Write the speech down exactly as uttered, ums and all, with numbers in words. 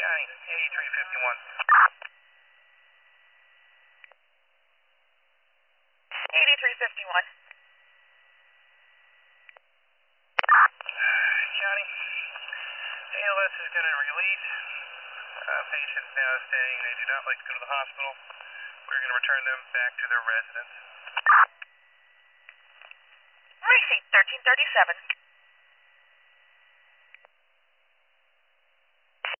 County, eighty-three fifty-one. eighty-three fifty-one. County, A L S is going to release. Uh, patients now saying they do not like to go to the hospital. We're going to return them back to their residence. Receipt thirteen thirty-seven.